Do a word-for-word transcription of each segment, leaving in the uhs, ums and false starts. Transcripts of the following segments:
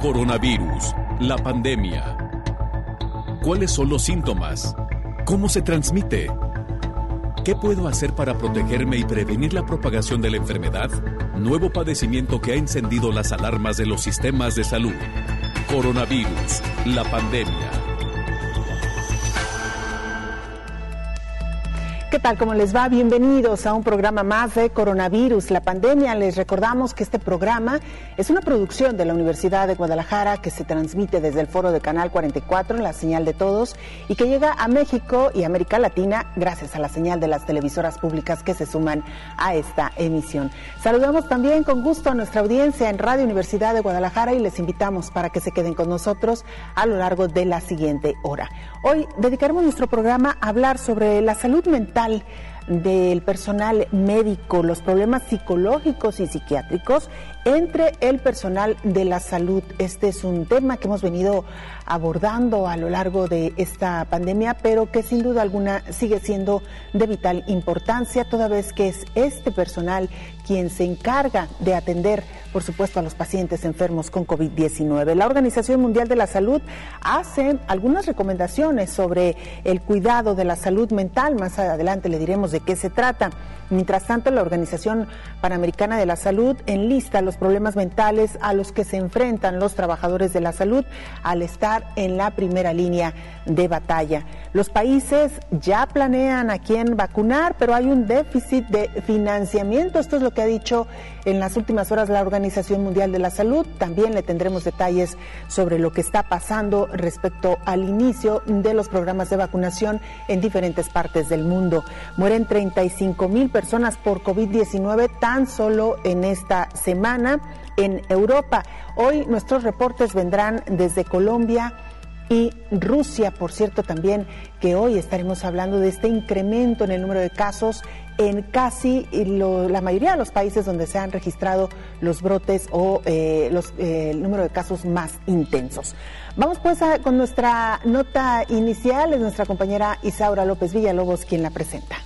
Coronavirus, la pandemia. ¿Cuáles son los síntomas? ¿Cómo se transmite? ¿Qué puedo hacer para protegerme y prevenir la propagación de la enfermedad? Nuevo padecimiento que ha encendido las alarmas de los sistemas de salud. Coronavirus, la pandemia. ¿Qué tal? ¿Cómo les va? Bienvenidos a un programa más de Coronavirus, la pandemia. Les recordamos que este programa es una producción de la Universidad de Guadalajara que se transmite desde el foro de Canal cuarenta y cuatro, la señal de todos, y que llega a México y América Latina gracias a la señal de las televisoras públicas que se suman a esta emisión. Saludamos también con gusto a nuestra audiencia en Radio Universidad de Guadalajara y les invitamos para que se queden con nosotros a lo largo de la siguiente hora. Hoy dedicaremos nuestro programa a hablar sobre la salud mental del personal médico, los problemas psicológicos y psiquiátricos entre el personal de la salud. Este es un tema que hemos venido abordando a lo largo de esta pandemia, pero que sin duda alguna sigue siendo de vital importancia, toda vez que es este personal quien se encarga de atender, por supuesto, a los pacientes enfermos con COVID diecinueve. La Organización Mundial de la Salud hace algunas recomendaciones sobre el cuidado de la salud mental. Más adelante le diremos de qué se trata. Mientras tanto, la Organización Panamericana de la Salud enlista los problemas mentales a los que se enfrentan los trabajadores de la salud al estar en la primera línea de batalla. Los países ya planean a quién vacunar, pero hay un déficit de financiamiento. Esto es lo que ha dicho en las últimas horas la Organización Mundial de la Salud. También le tendremos detalles sobre lo que está pasando respecto al inicio de los programas de vacunación en diferentes partes del mundo. Mueren treinta y cinco mil personas por COVID diecinueve tan solo en esta semana en Europa. Hoy nuestros reportes vendrán desde Colombia y Rusia. Por cierto, también que hoy estaremos hablando de este incremento en el número de casos en casi lo, la mayoría de los países donde se han registrado los brotes o eh, los, eh, el número de casos más intensos. Vamos pues a, con nuestra nota inicial. Es nuestra compañera Isaura López Villalobos quien la presenta.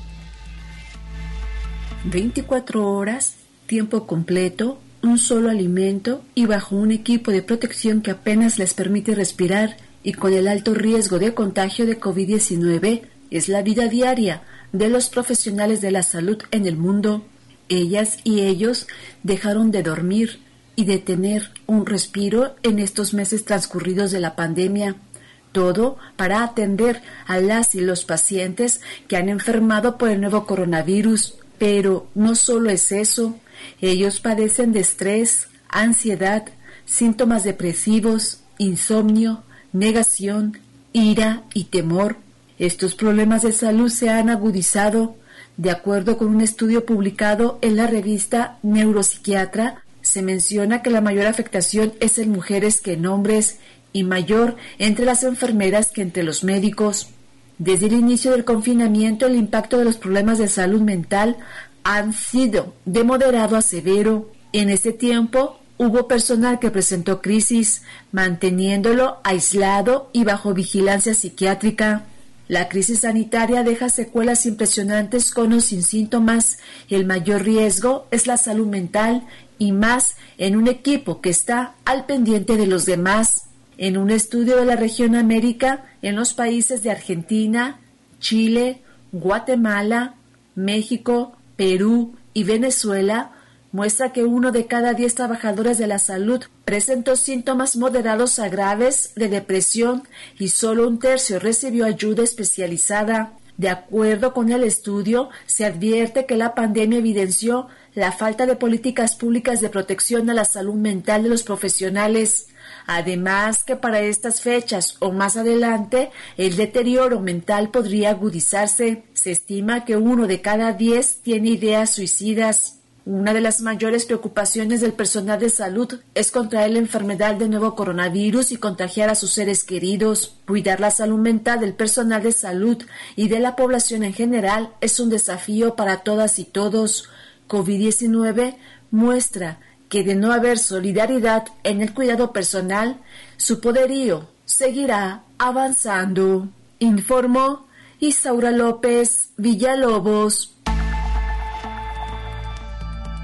veinticuatro horas, tiempo completo, un solo alimento y bajo un equipo de protección que apenas les permite respirar y con el alto riesgo de contagio de COVID diecinueve, es la vida diaria de los profesionales de la salud en el mundo. Ellas y ellos dejaron de dormir y de tener un respiro en estos meses transcurridos de la pandemia. Todo para atender a las y los pacientes que han enfermado por el nuevo coronavirus. Pero no solo es eso, ellos padecen de estrés, ansiedad, síntomas depresivos, insomnio, negación, ira y temor. Estos problemas de salud se han agudizado. De acuerdo con un estudio publicado en la revista Neuropsiquiatra, se menciona que la mayor afectación es en mujeres que en hombres y mayor entre las enfermeras que entre los médicos. Desde el inicio del confinamiento, el impacto de los problemas de salud mental han sido de moderado a severo. En ese tiempo, hubo personal que presentó crisis, manteniéndolo aislado y bajo vigilancia psiquiátrica. La crisis sanitaria deja secuelas impresionantes con o sin síntomas. El mayor riesgo es la salud mental y más en un equipo que está al pendiente de los demás. En un estudio de la región América, en los países de Argentina, Chile, Guatemala, México, Perú y Venezuela, muestra que uno de cada diez trabajadores de la salud presentó síntomas moderados a graves de depresión y solo un tercio recibió ayuda especializada. De acuerdo con el estudio, se advierte que la pandemia evidenció la falta de políticas públicas de protección a la salud mental de los profesionales. Además que para estas fechas o más adelante, el deterioro mental podría agudizarse. Se estima que uno de cada diez tiene ideas suicidas. Una de las mayores preocupaciones del personal de salud es contraer la enfermedad del nuevo coronavirus y contagiar a sus seres queridos. Cuidar la salud mental del personal de salud y de la población en general es un desafío para todas y todos. COVID diecinueve muestra que de no haber solidaridad en el cuidado personal, su poderío seguirá avanzando, informó Isaura López Villalobos.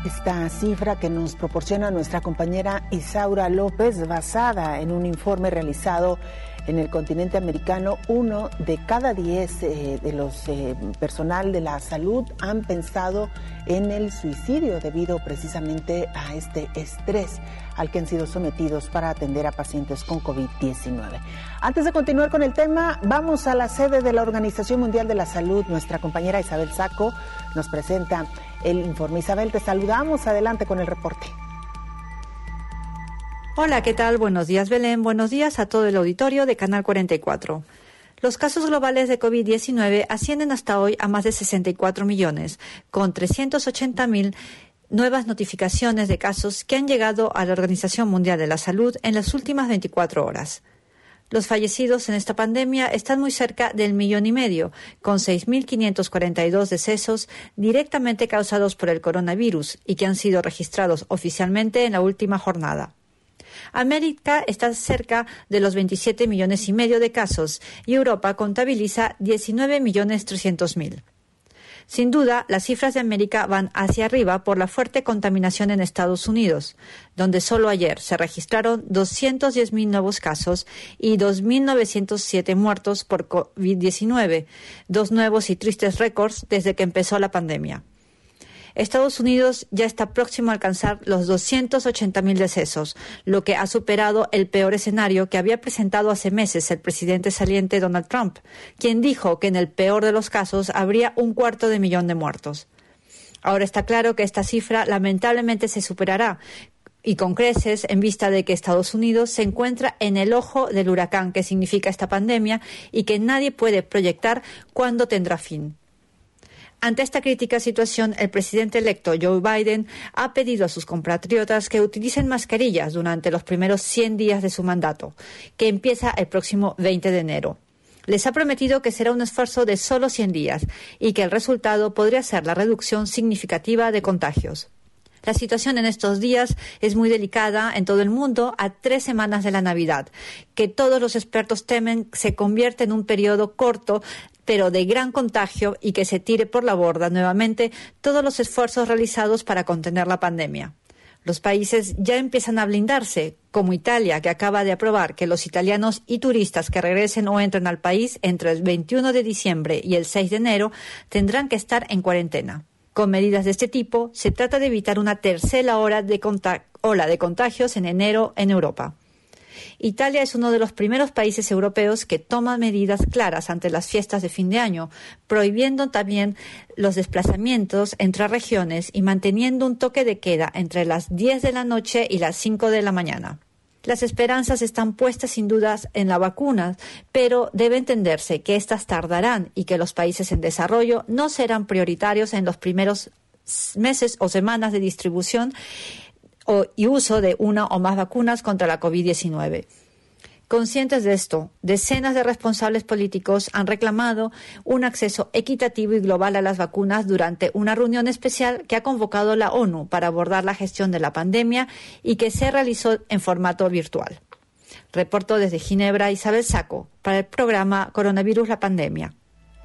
Esta cifra que nos proporciona nuestra compañera Isaura López, basada en un informe realizado en el continente americano, uno de cada diez eh, de los eh, personal de la salud han pensado en el suicidio debido precisamente a este estrés al que han sido sometidos para atender a pacientes con COVID diecinueve. Antes de continuar con el tema, vamos a la sede de la Organización Mundial de la Salud. Nuestra compañera Isabel Saco nos presenta el informe. Isabel, te saludamos. Adelante con el reporte. Hola, ¿qué tal? Buenos días, Belén. Buenos días a todo el auditorio de Canal cuarenta y cuatro. Los casos globales de COVID diecinueve ascienden hasta hoy a más de sesenta y cuatro millones, con trescientos ochenta mil nuevas notificaciones de casos que han llegado a la Organización Mundial de la Salud en las últimas veinticuatro horas. Los fallecidos en esta pandemia están muy cerca del millón y medio, con seis mil quinientos cuarenta y dos decesos directamente causados por el coronavirus y que han sido registrados oficialmente en la última jornada. América está cerca de los veintisiete millones y medio de casos y Europa contabiliza diecinueve millones trescientos mil. Sin duda, las cifras de América van hacia arriba por la fuerte contaminación en Estados Unidos, donde solo ayer se registraron doscientos diez mil nuevos casos y dos mil novecientos siete muertos por COVID diecinueve, dos nuevos y tristes récords desde que empezó la pandemia. Estados Unidos ya está próximo a alcanzar los doscientos ochenta mil decesos, lo que ha superado el peor escenario que había presentado hace meses el presidente saliente Donald Trump, quien dijo que en el peor de los casos habría un cuarto de millón de muertos. Ahora está claro que esta cifra lamentablemente se superará, y con creces en vista de que Estados Unidos se encuentra en el ojo del huracán que significa esta pandemia y que nadie puede proyectar cuándo tendrá fin. Ante esta crítica situación, el presidente electo Joe Biden ha pedido a sus compatriotas que utilicen mascarillas durante los primeros cien días de su mandato, que empieza el próximo veinte de enero. Les ha prometido que será un esfuerzo de solo cien días y que el resultado podría ser la reducción significativa de contagios. La situación en estos días es muy delicada en todo el mundo a tres semanas de la Navidad, que todos los expertos temen se convierte en un periodo corto pero de gran contagio y que se tire por la borda nuevamente todos los esfuerzos realizados para contener la pandemia. Los países ya empiezan a blindarse, como Italia, que acaba de aprobar que los italianos y turistas que regresen o entren al país entre el veintiuno de diciembre y el seis de enero tendrán que estar en cuarentena. Con medidas de este tipo, se trata de evitar una tercera ola de, contag- ola de contagios en enero en Europa. Italia es uno de los primeros países europeos que toma medidas claras ante las fiestas de fin de año, prohibiendo también los desplazamientos entre regiones y manteniendo un toque de queda entre las diez de la noche y las cinco de la mañana. Las esperanzas están puestas sin dudas en la vacuna, pero debe entenderse que éstas tardarán y que los países en desarrollo no serán prioritarios en los primeros meses o semanas de distribución O, y uso de una o más vacunas contra la COVID diecinueve. Conscientes de esto, decenas de responsables políticos han reclamado un acceso equitativo y global a las vacunas durante una reunión especial que ha convocado la ONU para abordar la gestión de la pandemia y que se realizó en formato virtual. Reportó desde Ginebra Isabel Saco para el programa Coronavirus la Pandemia.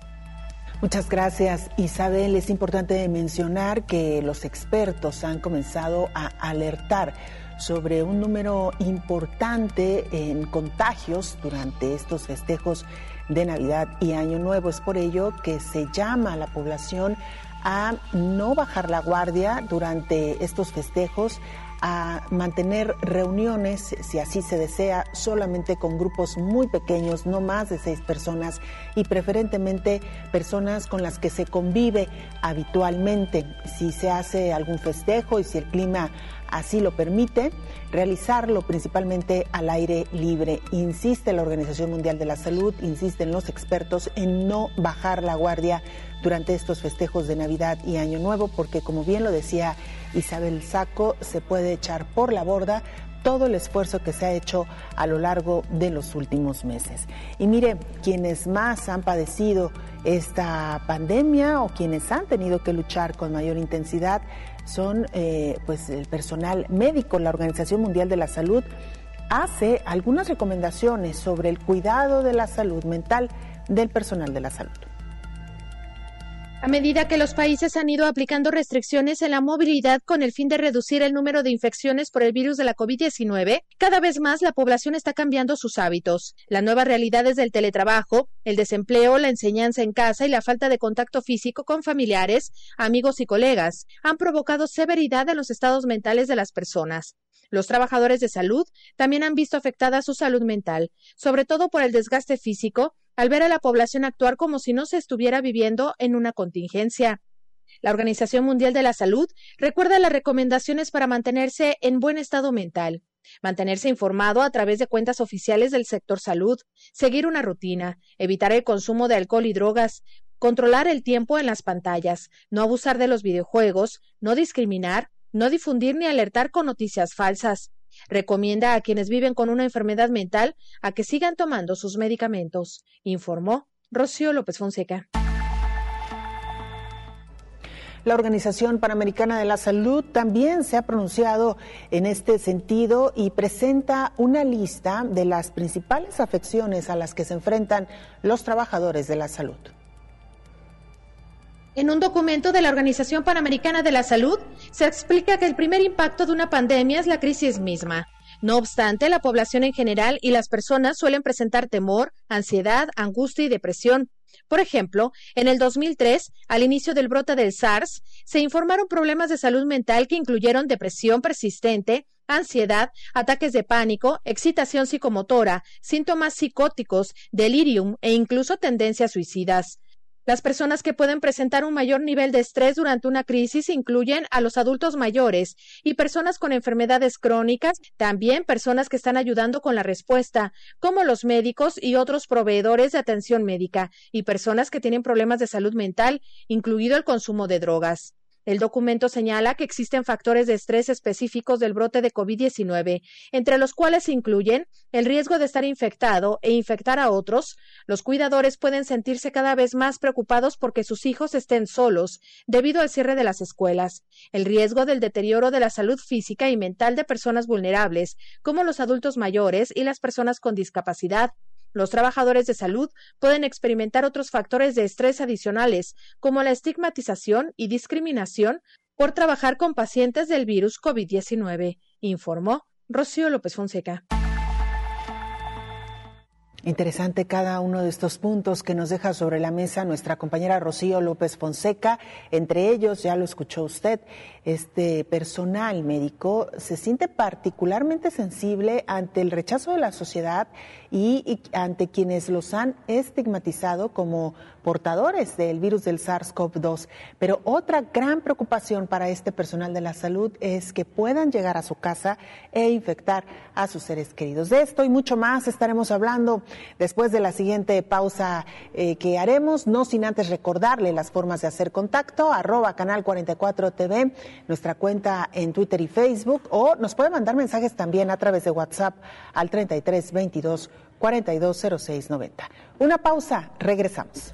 Muchas gracias, Isabel. Es importante mencionar que los expertos han comenzado a alertar sobre un número importante en contagios durante estos festejos de Navidad y Año Nuevo. Es por ello que se llama a la población a no bajar la guardia durante estos festejos, a mantener reuniones, si así se desea, solamente con grupos muy pequeños, no más de seis personas y preferentemente personas con las que se convive habitualmente. Si se hace algún festejo y si el clima así lo permite, realizarlo principalmente al aire libre. Insiste la Organización Mundial de la Salud, insisten los expertos en no bajar la guardia durante estos festejos de Navidad y Año Nuevo, porque como bien lo decía Isabel Saco, se puede echar por la borda todo el esfuerzo que se ha hecho a lo largo de los últimos meses. Y mire, quienes más han padecido esta pandemia o quienes han tenido que luchar con mayor intensidad son eh, pues el personal médico. La Organización Mundial de la Salud hace algunas recomendaciones sobre el cuidado de la salud mental del personal de la salud. A medida que los países han ido aplicando restricciones en la movilidad con el fin de reducir el número de infecciones por el virus de la covid diecinueve, cada vez más la población está cambiando sus hábitos. Las nuevas realidades del teletrabajo, el desempleo, la enseñanza en casa y la falta de contacto físico con familiares, amigos y colegas han provocado severidad en los estados mentales de las personas. Los trabajadores de salud también han visto afectada su salud mental, sobre todo por el desgaste físico, al ver a la población actuar como si no se estuviera viviendo en una contingencia. La Organización Mundial de la Salud recuerda las recomendaciones para mantenerse en buen estado mental, mantenerse informado a través de cuentas oficiales del sector salud, seguir una rutina, evitar el consumo de alcohol y drogas, controlar el tiempo en las pantallas, no abusar de los videojuegos, no discriminar, no difundir ni alertar con noticias falsas. Recomienda a quienes viven con una enfermedad mental a que sigan tomando sus medicamentos, informó Rocío López Fonseca. La Organización Panamericana de la Salud también se ha pronunciado en este sentido y presenta una lista de las principales afecciones a las que se enfrentan los trabajadores de la salud. En un documento de la Organización Panamericana de la Salud, se explica que el primer impacto de una pandemia es la crisis misma. No obstante, la población en general y las personas suelen presentar temor, ansiedad, angustia y depresión. Por ejemplo, en el dos mil tres, al inicio del brote del SARS, se informaron problemas de salud mental que incluyeron depresión persistente, ansiedad, ataques de pánico, excitación psicomotora, síntomas psicóticos, delirium e incluso tendencias suicidas. Las personas que pueden presentar un mayor nivel de estrés durante una crisis incluyen a los adultos mayores y personas con enfermedades crónicas, también personas que están ayudando con la respuesta, como los médicos y otros proveedores de atención médica, y personas que tienen problemas de salud mental, incluido el consumo de drogas. El documento señala que existen factores de estrés específicos del brote de covid diecinueve, entre los cuales se incluyen el riesgo de estar infectado e infectar a otros. Los cuidadores pueden sentirse cada vez más preocupados porque sus hijos estén solos debido al cierre de las escuelas, el riesgo del deterioro de la salud física y mental de personas vulnerables, como los adultos mayores y las personas con discapacidad. Los trabajadores de salud pueden experimentar otros factores de estrés adicionales, como la estigmatización y discriminación por trabajar con pacientes del virus covid diecinueve, informó Rocío López Fonseca. Interesante cada uno de estos puntos que nos deja sobre la mesa nuestra compañera Rocío López Fonseca. Entre ellos, ya lo escuchó usted, este personal médico se siente particularmente sensible ante el rechazo de la sociedad y, y ante quienes los han estigmatizado como portadores del virus del SARS CoV dos. Pero otra gran preocupación para este personal de la salud es que puedan llegar a su casa e infectar a sus seres queridos. De esto y mucho más estaremos hablando después de la siguiente pausa eh, que haremos, no sin antes recordarle las formas de hacer contacto, arroba Canal cuarenta y cuatro T V, nuestra cuenta en Twitter y Facebook, o nos puede mandar mensajes también a través de WhatsApp al treinta y tres veintidós cuarenta y dos cero seis noventa. Una pausa, regresamos.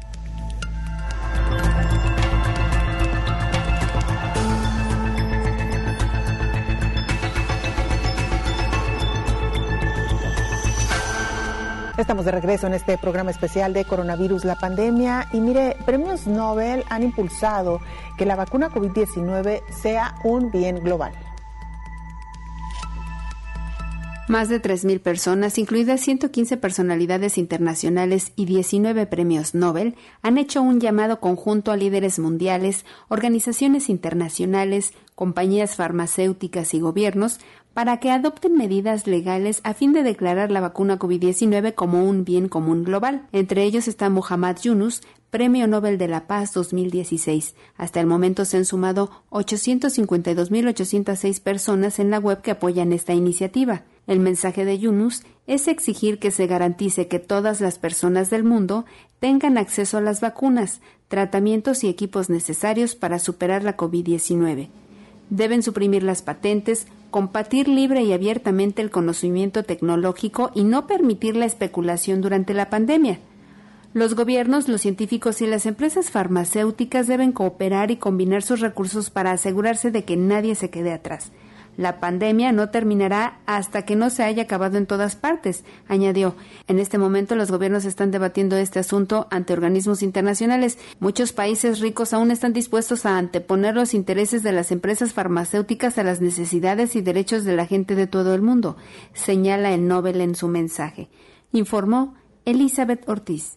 Estamos de regreso en este programa especial de coronavirus, la pandemia. Y mire, premios Nobel han impulsado que la vacuna covid diecinueve sea un bien global. Más de tres mil personas, incluidas ciento quince personalidades internacionales y diecinueve premios Nobel, han hecho un llamado conjunto a líderes mundiales, organizaciones internacionales, compañías farmacéuticas y gobiernos para que adopten medidas legales a fin de declarar la vacuna covid diecinueve como un bien común global. Entre ellos está Muhammad Yunus, Premio Nobel de la Paz dos mil dieciséis. Hasta el momento se han sumado ochocientos cincuenta y dos mil ochocientas seis personas en la web que apoyan esta iniciativa. El mensaje de Yunus es exigir que se garantice que todas las personas del mundo tengan acceso a las vacunas, tratamientos y equipos necesarios para superar la covid diecinueve. Deben suprimir las patentes, compartir libre y abiertamente el conocimiento tecnológico y no permitir la especulación durante la pandemia. Los gobiernos, los científicos y las empresas farmacéuticas deben cooperar y combinar sus recursos para asegurarse de que nadie se quede atrás. La pandemia no terminará hasta que no se haya acabado en todas partes, añadió. En este momento los gobiernos están debatiendo este asunto ante organismos internacionales. Muchos países ricos aún están dispuestos a anteponer los intereses de las empresas farmacéuticas a las necesidades y derechos de la gente de todo el mundo, señala el Nobel en su mensaje. Informó Elizabeth Ortiz.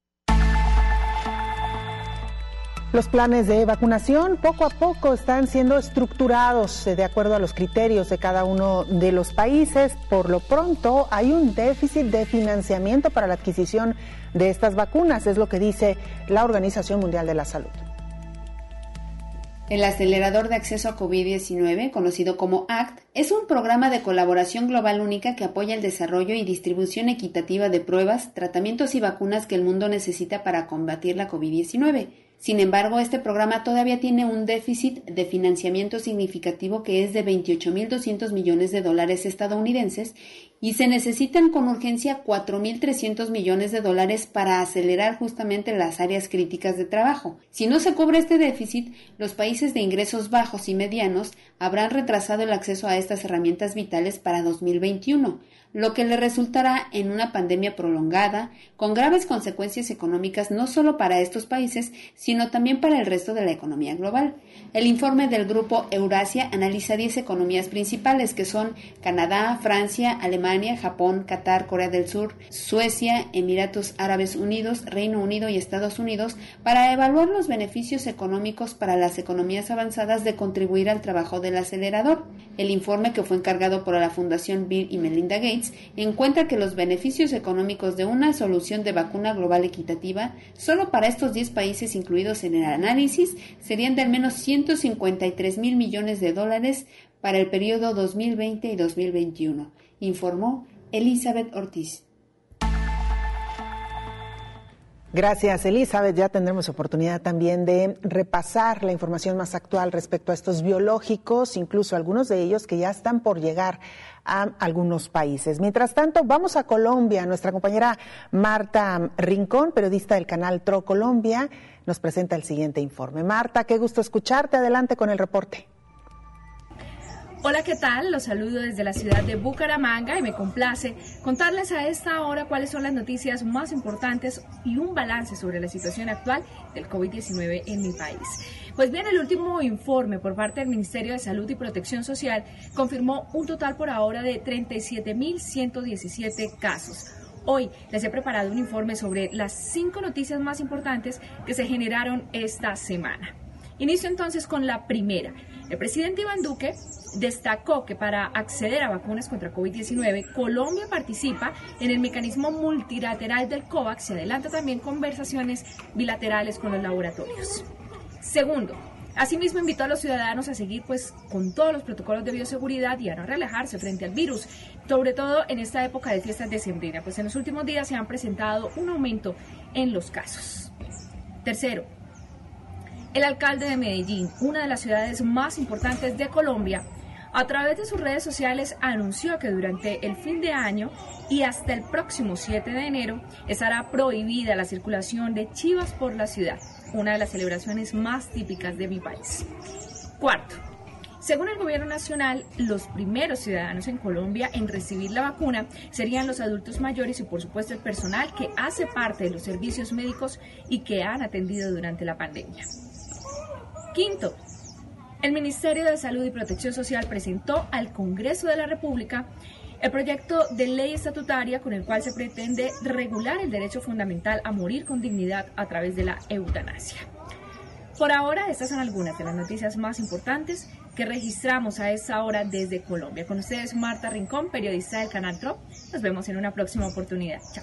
Los planes de vacunación poco a poco están siendo estructurados de acuerdo a los criterios de cada uno de los países. Por lo pronto, hay un déficit de financiamiento para la adquisición de estas vacunas, es lo que dice la Organización Mundial de la Salud. El acelerador de acceso a COVID diecinueve, conocido como A C T, es un programa de colaboración global única que apoya el desarrollo y distribución equitativa de pruebas, tratamientos y vacunas que el mundo necesita para combatir la COVID diecinueve. Sin embargo, este programa todavía tiene un déficit de financiamiento significativo que es de veintiocho mil doscientos millones de dólares estadounidenses y se necesitan con urgencia cuatro mil trescientos millones de dólares para acelerar justamente las áreas críticas de trabajo. Si no se cubre este déficit, los países de ingresos bajos y medianos habrán retrasado el acceso a estas herramientas vitales para dos mil veintiuno, lo que le resultará en una pandemia prolongada, con graves consecuencias económicas no solo para estos países, sino también para el resto de la economía global. El informe del Grupo Eurasia analiza diez economías principales, que son Canadá, Francia, Alemania, Japón, Qatar, Corea del Sur, Suecia, Emiratos Árabes Unidos, Reino Unido y Estados Unidos, para evaluar los beneficios económicos para las economías avanzadas de contribuir al trabajo del acelerador. El informe, que fue encargado por la Fundación Bill y Melinda Gates, encuentra que los beneficios económicos de una solución de vacuna global equitativa solo para estos diez países incluidos en el análisis serían de al menos ciento cincuenta y tres mil millones de dólares para el periodo dos mil veinte y dos mil veintiuno, informó Elizabeth Ortiz. Gracias, Elizabeth. Ya tendremos oportunidad también de repasar la información más actual respecto a estos biológicos, incluso algunos de ellos que ya están por llegar a algunos países. Mientras tanto, vamos a Colombia. Nuestra compañera Marta Rincón, periodista del canal Tro Colombia, nos presenta el siguiente informe. Marta, qué gusto escucharte. Adelante con el reporte. Hola, ¿qué tal? Los saludo desde la ciudad de Bucaramanga y me complace contarles a esta hora cuáles son las noticias más importantes y un balance sobre la situación actual del COVID diecinueve en mi país. Pues bien, el último informe por parte del Ministerio de Salud y Protección Social confirmó un total por ahora de treinta y siete mil ciento diecisiete casos. Hoy les he preparado un informe sobre las cinco noticias más importantes que se generaron esta semana. Inicio entonces con la primera. El presidente Iván Duque destacó que para acceder a vacunas contra COVID diecinueve, Colombia participa en el mecanismo multilateral del COVAX y adelanta también conversaciones bilaterales con los laboratorios. Segundo, asimismo invitó a los ciudadanos a seguir pues con todos los protocolos de bioseguridad y a no relajarse frente al virus, sobre todo en esta época de fiestas decembrinas, pues en los últimos días se han presentado un aumento en los casos. Tercero, el alcalde de Medellín, una de las ciudades más importantes de Colombia, a través de sus redes sociales anunció que durante el fin de año y hasta el próximo siete de enero estará prohibida la circulación de chivas por la ciudad, una de las celebraciones más típicas de mi país. Cuarto, según el gobierno nacional, los primeros ciudadanos en Colombia en recibir la vacuna serían los adultos mayores y por supuesto el personal que hace parte de los servicios médicos y que han atendido durante la pandemia. Quinto, el Ministerio de Salud y Protección Social presentó al Congreso de la República el proyecto de ley estatutaria con el cual se pretende regular el derecho fundamental a morir con dignidad a través de la eutanasia. Por ahora, estas son algunas de las noticias más importantes que registramos a esta hora desde Colombia. Con ustedes, Marta Rincón, periodista del canal Tro. Nos vemos en una próxima oportunidad. Chao.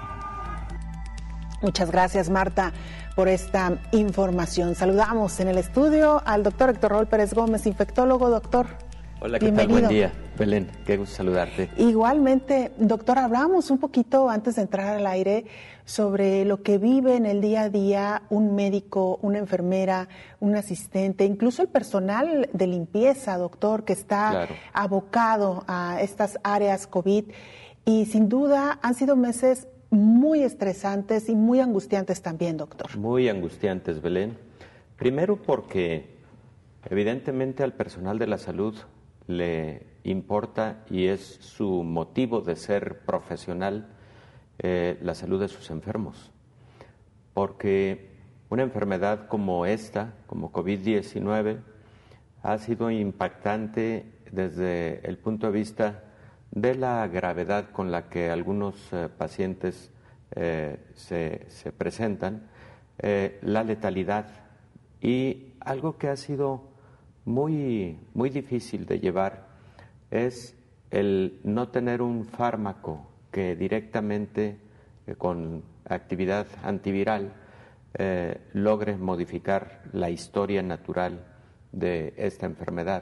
Muchas gracias, Marta, por esta información. Saludamos en el estudio al doctor Héctor Raúl Pérez Gómez, infectólogo. Doctor, hola, ¿qué bienvenido. tal? Buen día, Belén, qué gusto saludarte. Igualmente, doctor, hablamos un poquito antes de entrar al aire sobre lo que vive en el día a día un médico, una enfermera, un asistente, incluso el personal de limpieza, doctor, que está claro. abocado a estas áreas COVID. Y sin duda han sido meses muy estresantes y muy angustiantes también, doctor. Muy angustiantes, Belén. Primero porque evidentemente al personal de la salud le importa y es su motivo de ser profesional eh, la salud de sus enfermos. Porque una enfermedad como esta, como COVID diecinueve, ha sido impactante desde el punto de vista de la gravedad con la que algunos eh, pacientes eh, se, se presentan, eh, la letalidad y algo que ha sido muy, muy difícil de llevar es el no tener un fármaco que directamente eh, con actividad antiviral eh, logre modificar la historia natural de esta enfermedad.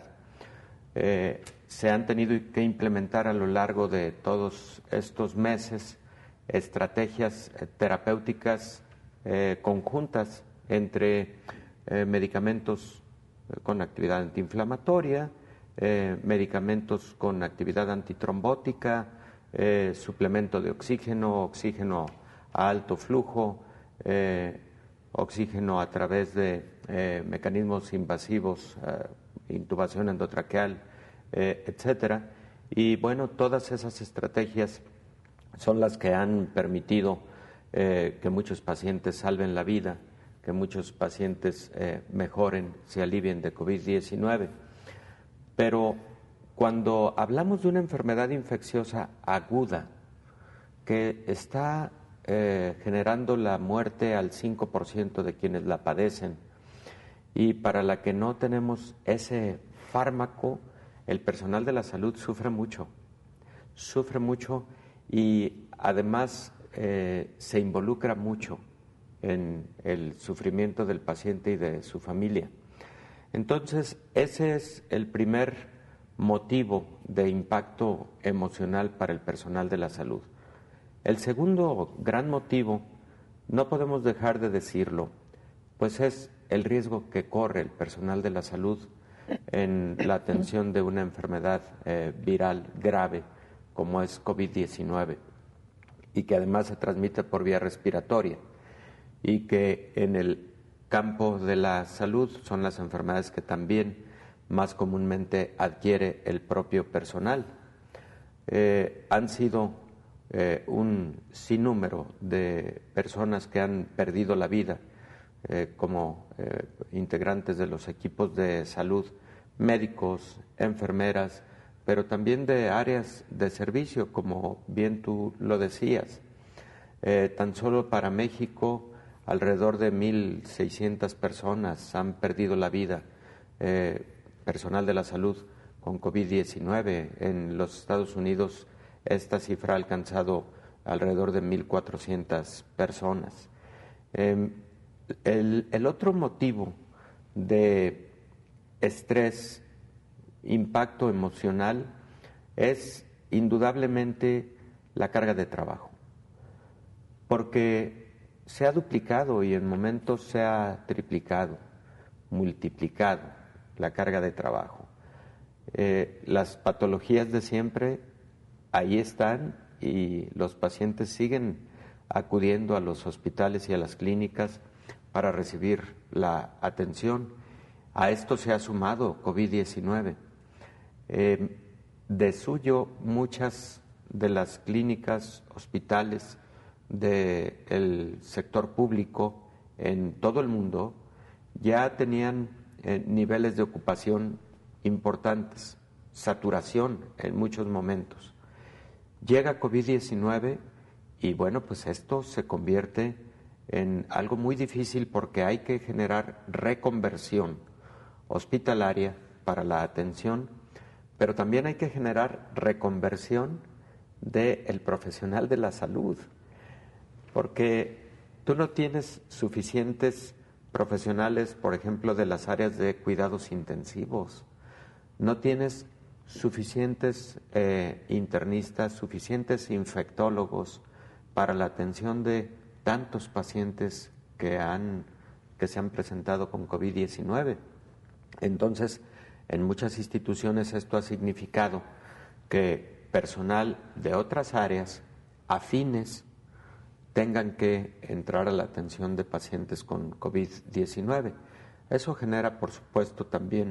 Eh, se han tenido que implementar a lo largo de todos estos meses estrategias eh, terapéuticas eh, conjuntas entre eh, medicamentos con actividad antiinflamatoria, eh, medicamentos con actividad antitrombótica, eh, suplemento de oxígeno, oxígeno a alto flujo, eh, oxígeno a través de eh, mecanismos invasivos, eh, intubación endotraqueal, eh, etcétera. Y bueno, todas esas estrategias son las que han permitido eh, que muchos pacientes salven la vida, que muchos pacientes eh, mejoren, se alivien de COVID diecinueve. Pero cuando hablamos de una enfermedad infecciosa aguda que está eh, generando la muerte al cinco por ciento de quienes la padecen y para la que no tenemos ese fármaco, el personal de la salud sufre mucho, sufre mucho y además eh, se involucra mucho en el sufrimiento del paciente y de su familia. Entonces, ese es el primer motivo de impacto emocional para el personal de la salud. El segundo gran motivo, no podemos dejar de decirlo, pues es el riesgo que corre el personal de la salud en la atención de una enfermedad eh, viral grave como es COVID diecinueve y que además se transmite por vía respiratoria y que en el campo de la salud son las enfermedades que también más comúnmente adquiere el propio personal. Eh, han sido eh, un sinnúmero de personas que han perdido la vida eh, como eh, integrantes de los equipos de salud, médicos, enfermeras, pero también de áreas de servicio, como bien tú lo decías. Eh, tan solo para México, alrededor de mil seiscientas personas han perdido la vida, eh, personal de la salud con COVID diecinueve. En los Estados Unidos esta cifra ha alcanzado alrededor de mil cuatrocientas personas. Eh, el, el otro motivo de estrés, impacto emocional, es indudablemente la carga de trabajo, porque se ha duplicado y en momentos se ha triplicado, multiplicado la carga de trabajo. Eh, las patologías de siempre ahí están y los pacientes siguen acudiendo a los hospitales y a las clínicas para recibir la atención. A esto se ha sumado COVID diecinueve. Eh, de suyo, muchas de las clínicas, hospitales del sector público en todo el mundo ya tenían eh, niveles de ocupación importantes, saturación en muchos momentos. Llega COVID diecinueve y bueno, pues esto se convierte en algo muy difícil porque hay que generar reconversión hospitalaria para la atención, pero también hay que generar reconversión del profesional de la salud, porque tú no tienes suficientes profesionales, por ejemplo, de las áreas de cuidados intensivos, no tienes suficientes eh, internistas, suficientes infectólogos para la atención de tantos pacientes que, han, que se han presentado con COVID diecinueve. Entonces, en muchas instituciones esto ha significado que personal de otras áreas afines tengan que entrar a la atención de pacientes con COVID diecinueve. Eso genera, por supuesto, también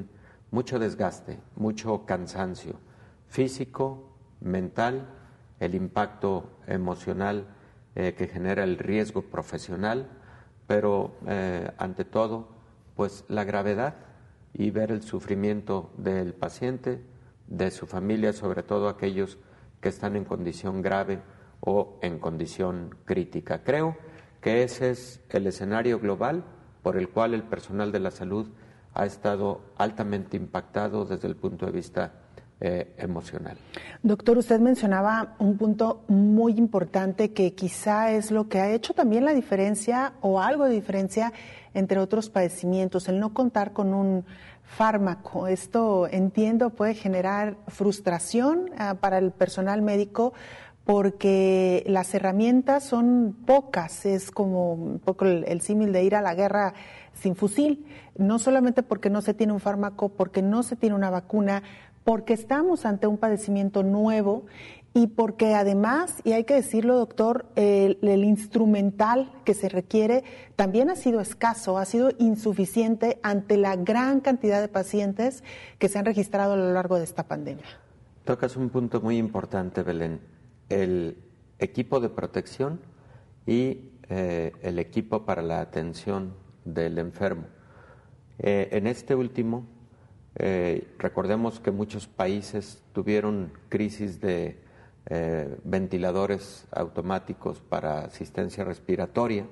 mucho desgaste, mucho cansancio físico, mental, el impacto emocional eh, que genera el riesgo profesional, pero eh, ante todo, pues la gravedad y ver el sufrimiento del paciente, de su familia, sobre todo aquellos que están en condición grave o en condición crítica. Creo que ese es el escenario global por el cual el personal de la salud ha estado altamente impactado desde el punto de vista eh, emocional. Doctor, usted mencionaba un punto muy importante que quizá es lo que ha hecho también la diferencia o algo de diferencia entre otros padecimientos, el no contar con un fármaco. Esto, entiendo, puede generar frustración uh, para el personal médico porque las herramientas son pocas, es como un poco el, el símil de ir a la guerra sin fusil, no solamente porque no se tiene un fármaco, porque no se tiene una vacuna, porque estamos ante un padecimiento nuevo y porque además, y hay que decirlo, doctor, el, el instrumental que se requiere también ha sido escaso, ha sido insuficiente ante la gran cantidad de pacientes que se han registrado a lo largo de esta pandemia. Tocas un punto muy importante, Belén. El equipo de protección y eh, el equipo para la atención del enfermo. Eh, en este último, eh, recordemos que muchos países tuvieron crisis de eh, ventiladores automáticos para asistencia respiratoria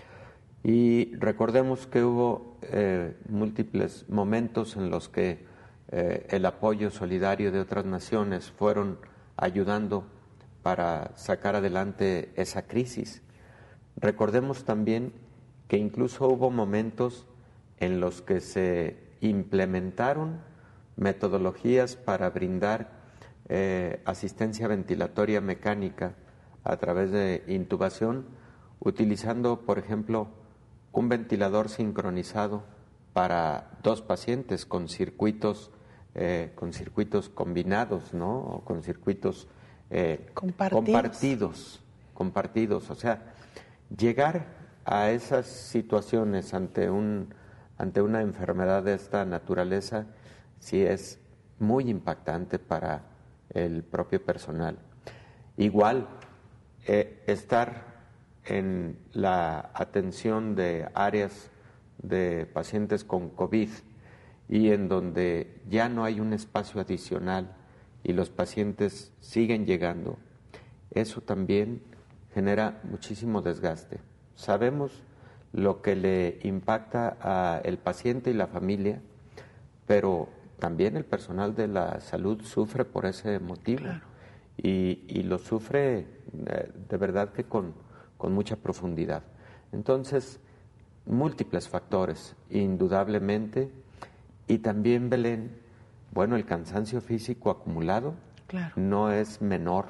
y recordemos que hubo eh, múltiples momentos en los que eh, el apoyo solidario de otras naciones fueron ayudando para sacar adelante esa crisis. Recordemos también que incluso hubo momentos en los que se implementaron metodologías para brindar eh, asistencia ventilatoria mecánica a través de intubación, utilizando, por ejemplo, un ventilador sincronizado para dos pacientes con circuitos, eh, con circuitos combinados, ¿no? O con circuitos Eh, compartidos. compartidos, compartidos, o sea, llegar a esas situaciones ante un ante una enfermedad de esta naturaleza sí es muy impactante para el propio personal. Igual, eh, estar en la atención de áreas de pacientes con COVID y en donde ya no hay un espacio adicional y los pacientes siguen llegando, eso también genera muchísimo desgaste. Sabemos lo que le impacta al paciente y la familia, pero también el personal de la salud sufre por ese motivo. Claro. y, y lo sufre eh, de verdad que con, con mucha profundidad. Entonces, múltiples factores, indudablemente, y también, Belén, bueno, el cansancio físico acumulado claro. no es menor.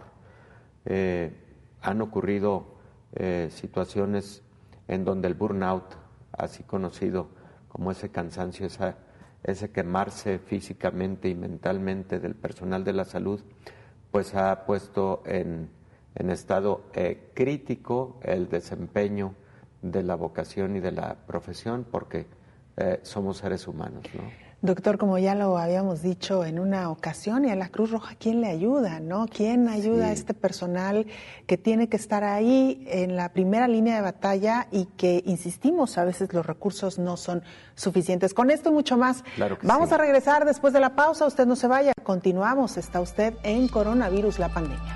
Eh, han ocurrido eh, situaciones en donde el burnout, así conocido como ese cansancio, esa, ese quemarse físicamente y mentalmente del personal de la salud, pues ha puesto en, en estado eh, crítico el desempeño de la vocación y de la profesión, porque eh, somos seres humanos, ¿no? Doctor, como ya lo habíamos dicho en una ocasión, y a la Cruz Roja, ¿quién le ayuda, no? ¿Quién ayuda sí. a este personal que tiene que estar ahí en la primera línea de batalla y que, insistimos, a veces los recursos no son suficientes? Con esto y mucho más, claro que vamos sí. a regresar después de la pausa. Usted no se vaya, continuamos. Está usted en Coronavirus, la pandemia.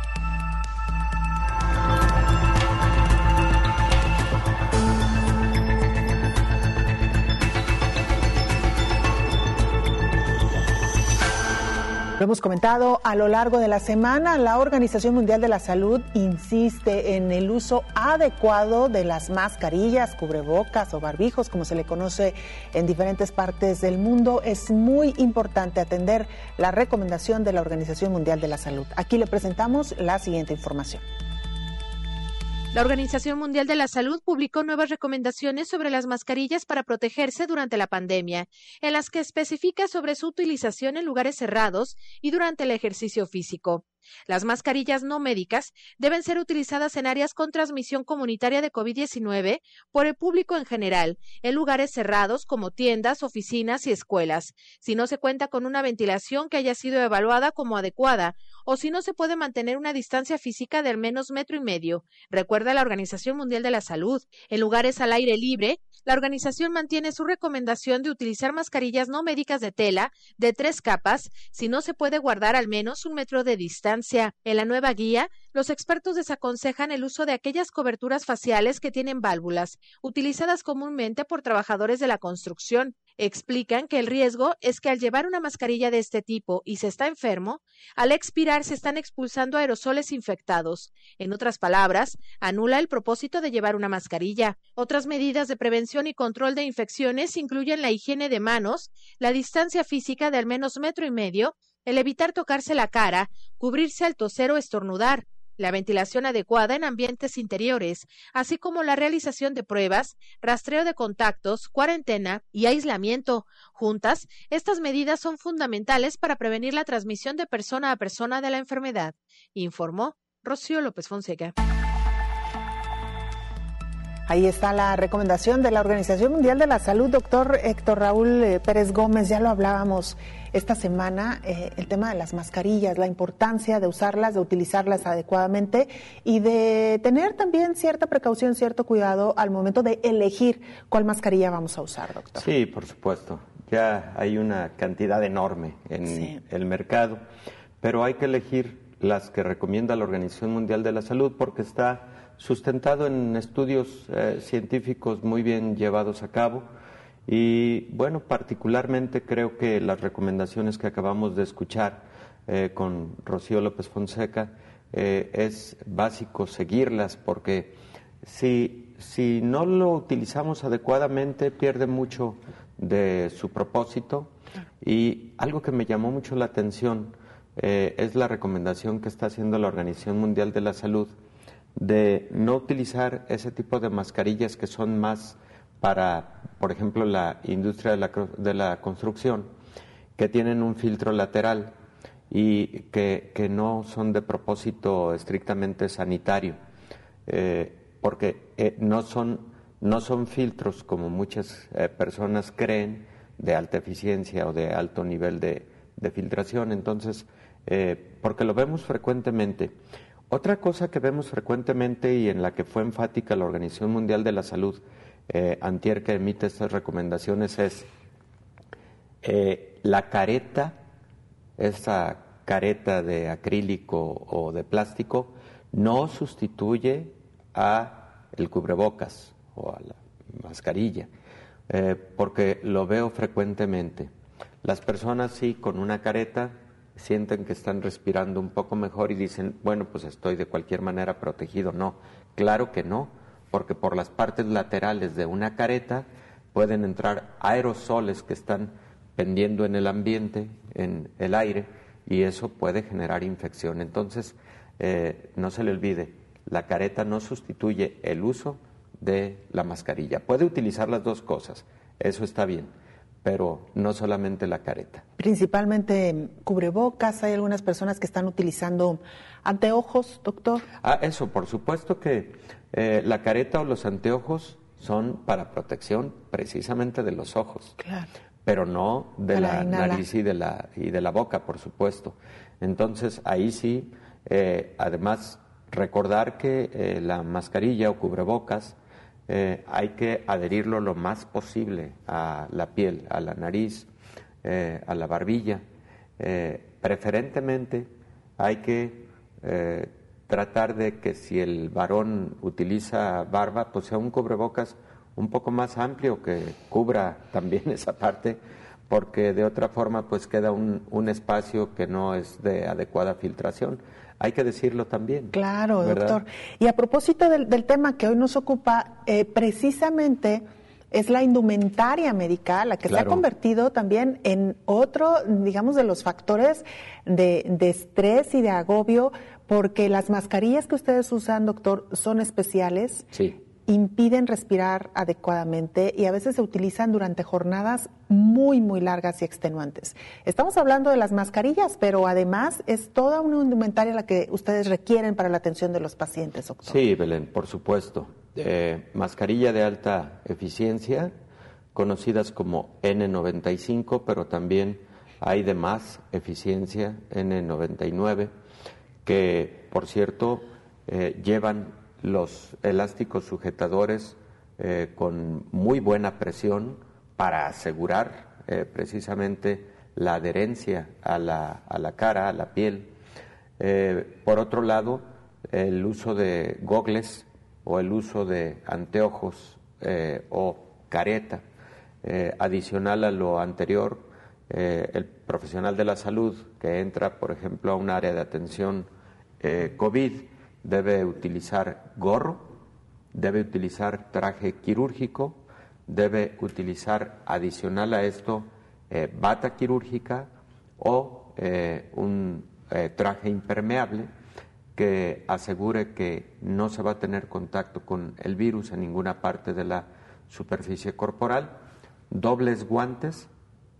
Lo hemos comentado a lo largo de la semana, la Organización Mundial de la Salud insiste en el uso adecuado de las mascarillas, cubrebocas o barbijos, como se le conoce en diferentes partes del mundo. Es muy importante atender la recomendación de la Organización Mundial de la Salud. Aquí le presentamos la siguiente información. La Organización Mundial de la Salud publicó nuevas recomendaciones sobre las mascarillas para protegerse durante la pandemia, en las que especifica sobre su utilización en lugares cerrados y durante el ejercicio físico. Las mascarillas no médicas deben ser utilizadas en áreas con transmisión comunitaria de COVID diecinueve por el público en general, en lugares cerrados como tiendas, oficinas y escuelas, si no se cuenta con una ventilación que haya sido evaluada como adecuada o si no se puede mantener una distancia física de al menos metro y medio, recuerda la Organización Mundial de la Salud. En lugares al aire libre, la organización mantiene su recomendación de utilizar mascarillas no médicas de tela de tres capas si no se puede guardar al menos un metro de distancia. En la nueva guía, los expertos desaconsejan el uso de aquellas coberturas faciales que tienen válvulas, utilizadas comúnmente por trabajadores de la construcción. Explican que el riesgo es que al llevar una mascarilla de este tipo y se está enfermo, al expirar se están expulsando aerosoles infectados. En otras palabras, anula el propósito de llevar una mascarilla. Otras medidas de prevención y control de infecciones incluyen la higiene de manos, la distancia física de al menos metro y medio, el evitar tocarse la cara, cubrirse al toser o estornudar, la ventilación adecuada en ambientes interiores, así como la realización de pruebas, rastreo de contactos, cuarentena y aislamiento. Juntas, estas medidas son fundamentales para prevenir la transmisión de persona a persona de la enfermedad, informó Rocío López Fonseca. Ahí está la recomendación de la Organización Mundial de la Salud, doctor Héctor Raúl eh, Pérez Gómez. Ya lo hablábamos esta semana, eh, el tema de las mascarillas, la importancia de usarlas, de utilizarlas adecuadamente y de tener también cierta precaución, cierto cuidado al momento de elegir cuál mascarilla vamos a usar, doctor. Sí, por supuesto. Ya hay una cantidad enorme en sí. el mercado, pero hay que elegir las que recomienda la Organización Mundial de la Salud porque está sustentado en estudios eh, científicos muy bien llevados a cabo y, bueno, particularmente creo que las recomendaciones que acabamos de escuchar eh, con Rocío López Fonseca eh, es básico seguirlas porque si, si no lo utilizamos adecuadamente pierde mucho de su propósito y algo que me llamó mucho la atención eh, es la recomendación que está haciendo la Organización Mundial de la Salud de no utilizar ese tipo de mascarillas que son más para, por ejemplo, la industria de la, de la construcción, que tienen un filtro lateral y que, que no son de propósito estrictamente sanitario, eh, porque eh, no son, no son filtros como muchas eh, personas creen de alta eficiencia o de alto nivel de, de filtración, entonces, eh, porque lo vemos frecuentemente. Otra cosa que vemos frecuentemente y en la que fue enfática la Organización Mundial de la Salud, eh, antier que emite estas recomendaciones, es eh, la careta, esa careta de acrílico o de plástico, no sustituye a el cubrebocas o a la mascarilla, eh, porque lo veo frecuentemente. Las personas sí, con una careta, sienten que están respirando un poco mejor y dicen, bueno, pues estoy de cualquier manera protegido. No, claro que no, porque por las partes laterales de una careta pueden entrar aerosoles que están pendiendo en el ambiente, en el aire, y eso puede generar infección. Entonces, eh, no se le olvide, la careta no sustituye el uso de la mascarilla. Puede utilizar las dos cosas, eso está bien, pero no solamente la careta. Principalmente cubrebocas, hay algunas personas que están utilizando anteojos, doctor. Ah, eso, por supuesto que eh, la careta o los anteojos son para protección precisamente de los ojos, claro, pero no de para la inhalar. Nariz y de la, y de la boca, por supuesto. Entonces, ahí sí, eh, además, recordar que eh, la mascarilla o cubrebocas Eh, hay que adherirlo lo más posible a la piel, a la nariz, eh, a la barbilla. Eh, preferentemente hay que eh, tratar de que si el varón utiliza barba, pues sea un cubrebocas un poco más amplio que cubra también esa parte, porque de otra forma pues queda un, un espacio que no es de adecuada filtración. Hay que decirlo también. Claro, ¿verdad? Doctor. Y a propósito del, del tema que hoy nos ocupa, eh, precisamente es la indumentaria médica la que claro. se ha convertido también en otro, digamos, de los factores de, de estrés y de agobio, porque las mascarillas que ustedes usan, doctor, son especiales. Sí. impiden respirar adecuadamente y a veces se utilizan durante jornadas muy, muy largas y extenuantes. Estamos hablando de las mascarillas, pero además es toda una indumentaria la que ustedes requieren para la atención de los pacientes, doctor. Sí, Belén, por supuesto. Eh, mascarilla de alta eficiencia, conocidas como N noventa y cinco, pero también hay de más eficiencia, N noventa y nueve, que, por cierto, eh, llevan los elásticos sujetadores eh, con muy buena presión para asegurar eh, precisamente la adherencia a la, a la cara, a la piel. Eh, por otro lado, el uso de gogles o el uso de anteojos eh, o careta, eh, adicional a lo anterior, eh, el profesional de la salud que entra, por ejemplo, a un área de atención eh, COVID, debe utilizar gorro, debe utilizar traje quirúrgico, debe utilizar adicional a esto eh, bata quirúrgica o eh, un eh, traje impermeable que asegure que no se va a tener contacto con el virus en ninguna parte de la superficie corporal, dobles guantes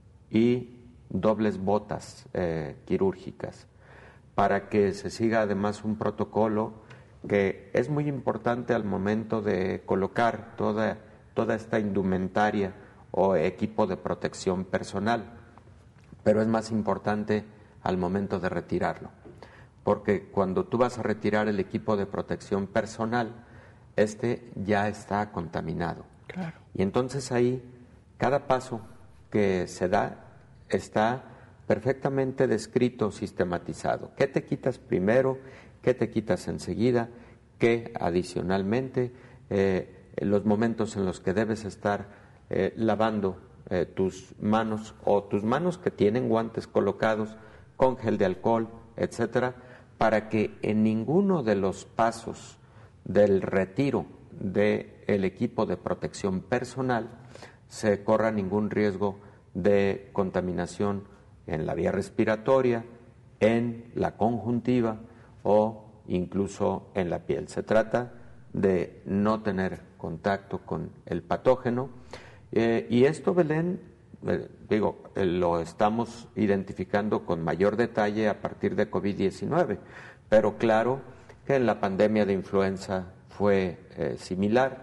y dobles botas eh, quirúrgicas, para que se siga además un protocolo que es muy importante al momento de colocar toda, toda esta indumentaria o equipo de protección personal, pero es más importante al momento de retirarlo, porque cuando tú vas a retirar el equipo de protección personal, este ya está contaminado. Claro. Y entonces ahí cada paso que se da está perfectamente descrito, sistematizado. ¿Qué te quitas primero? ¿Qué te quitas enseguida? ¿Qué adicionalmente? Eh, los momentos en los que debes estar eh, lavando eh, tus manos o tus manos que tienen guantes colocados con gel de alcohol, etcétera, para que en ninguno de los pasos del retiro del equipo de protección personal se corra ningún riesgo de contaminación en la vía respiratoria, en la conjuntiva o incluso en la piel. Se trata de no tener contacto con el patógeno eh, y esto, Belén, eh, digo, eh, lo estamos identificando con mayor detalle a partir de COVID diecinueve, pero claro que en la pandemia de influenza fue eh, similar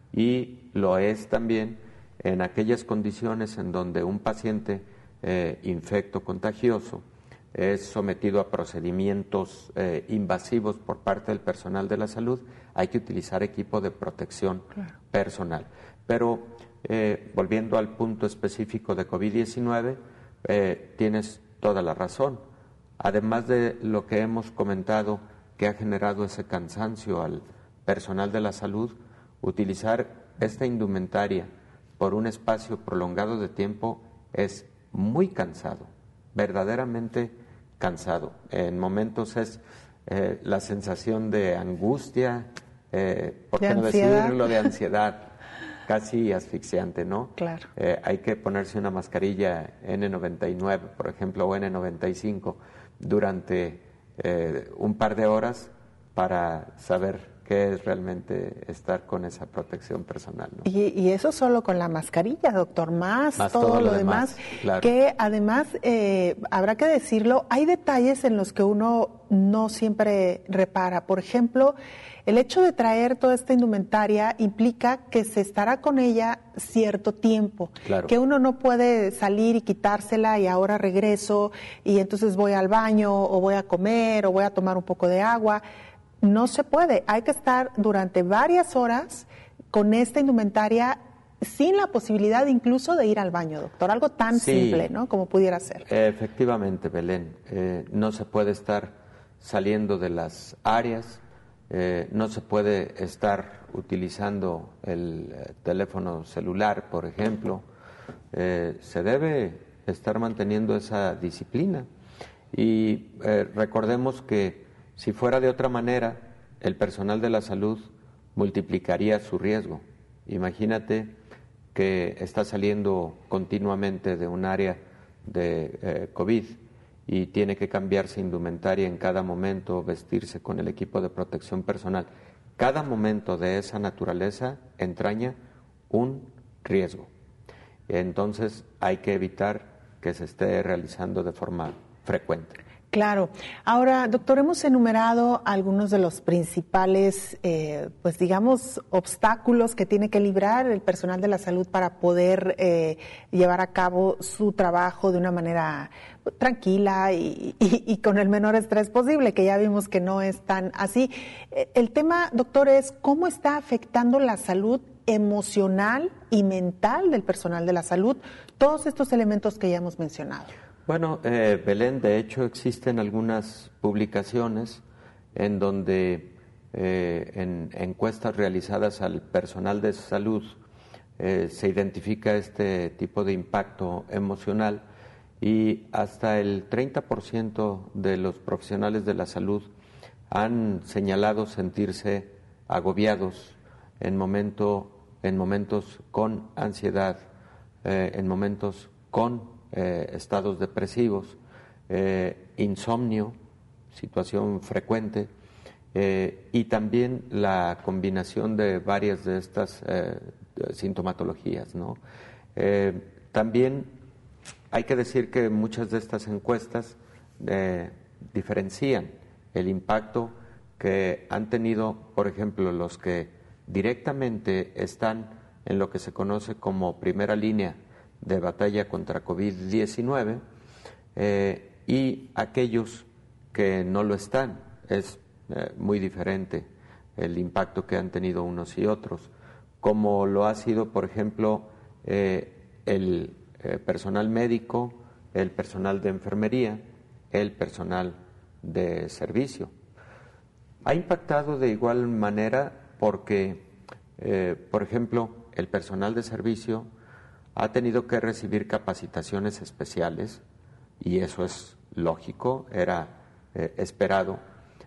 y lo es también en aquellas condiciones en donde un paciente eh, infecto contagioso es sometido a procedimientos eh, invasivos por parte del personal de la salud, hay que utilizar equipo de protección claro. personal. Pero eh, volviendo al punto específico de COVID diecinueve, eh, tienes toda la razón. Además de lo que hemos comentado que ha generado ese cansancio al personal de la salud, utilizar esta indumentaria por un espacio prolongado de tiempo es muy cansado, verdaderamente cansado. En momentos es eh, la sensación de angustia, eh, ¿por qué no decirlo? De ansiedad, casi asfixiante, ¿no? Claro. Eh, hay que ponerse una mascarilla N noventa y nueve, por ejemplo, o N noventa y cinco durante eh, un par de horas para saber qué es realmente estar con esa protección personal, ¿no? Y, y eso solo con la mascarilla, doctor, más, más todo, todo lo lo demás, demás claro. Que además, eh, habrá que decirlo, hay detalles en los que uno no siempre repara. Por ejemplo, el hecho de traer toda esta indumentaria implica que se estará con ella cierto tiempo, claro. que uno no puede salir y quitársela y ahora regreso y entonces voy al baño o voy a comer o voy a tomar un poco de agua. No se puede, hay que estar durante varias horas con esta indumentaria sin la posibilidad incluso de ir al baño, doctor, algo tan sí, simple, ¿no? Como pudiera ser. Efectivamente, Belén, eh, no se puede estar saliendo de las áreas, eh, no se puede estar utilizando el eh, teléfono celular, por ejemplo, eh, se debe estar manteniendo esa disciplina y eh, recordemos que si fuera de otra manera, el personal de la salud multiplicaría su riesgo. Imagínate que está saliendo continuamente de un área de eh, COVID y tiene que cambiarse indumentaria en cada momento, vestirse con el equipo de protección personal. cada momento de esa naturaleza entraña un riesgo. Entonces hay que evitar que se esté realizando de forma frecuente. Claro. Ahora, doctor, hemos enumerado algunos de los principales, eh, pues digamos, obstáculos que tiene que librar el personal de la salud para poder eh, llevar a cabo su trabajo de una manera tranquila y, y, y con el menor estrés posible, que ya vimos que no es tan así. El tema, doctor, es cómo está afectando la salud emocional y mental del personal de la salud, todos estos elementos que ya hemos mencionado. Bueno, eh, Belén, de hecho existen algunas publicaciones en donde eh, en encuestas realizadas al personal de salud eh, se identifica este tipo de impacto emocional y hasta el treinta por ciento de los profesionales de la salud han señalado sentirse agobiados en, momento, en momentos con ansiedad, eh, en momentos con Eh, estados depresivos, eh, insomnio, situación frecuente, eh, y también la combinación de varias de estas eh, sintomatologías, ¿no? Eh, también hay que decir que muchas de estas encuestas eh, diferencian el impacto que han tenido, por ejemplo, los que directamente están en lo que se conoce como primera línea de batalla contra COVID diecinueve eh, y aquellos que no lo están. Es eh, muy diferente el impacto que han tenido unos y otros, como lo ha sido, por ejemplo, eh, el eh, personal médico, el personal de enfermería, el personal de servicio. Ha impactado de igual manera porque, eh, por ejemplo, el personal de servicio ha tenido que recibir capacitaciones especiales, y eso es lógico, era eh, esperado,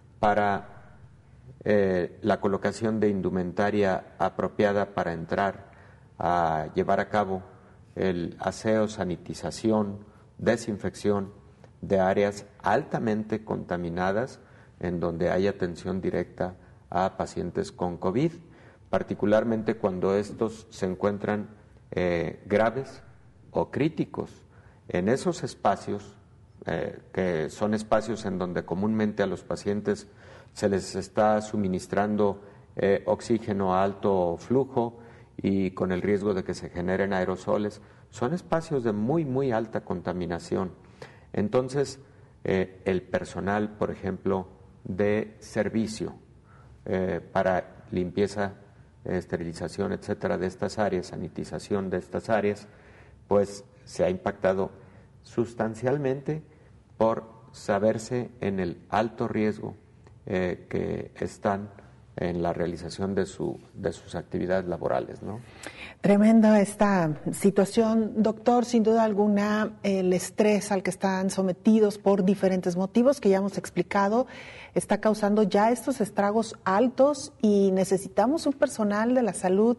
para eh, la colocación de indumentaria apropiada para entrar a llevar a cabo el aseo, sanitización, desinfección de áreas altamente contaminadas en donde hay atención directa a pacientes con COVID, particularmente cuando estos se encuentran Eh, graves o críticos. En esos espacios, eh, que son espacios en donde comúnmente a los pacientes se les está suministrando eh, oxígeno a alto flujo y con el riesgo de que se generen aerosoles, son espacios de muy, muy alta contaminación. Entonces, eh, el personal, por ejemplo, de servicio eh, para limpieza, esterilización, etcétera, de estas áreas, sanitización de estas áreas, pues se ha impactado sustancialmente por saberse en el alto riesgo eh, que están en la realización de, su, de sus actividades laborales, ¿no? Tremenda esta situación, doctor, sin duda alguna, el estrés al que están sometidos por diferentes motivos que ya hemos explicado está causando ya estos estragos altos y necesitamos un personal de la salud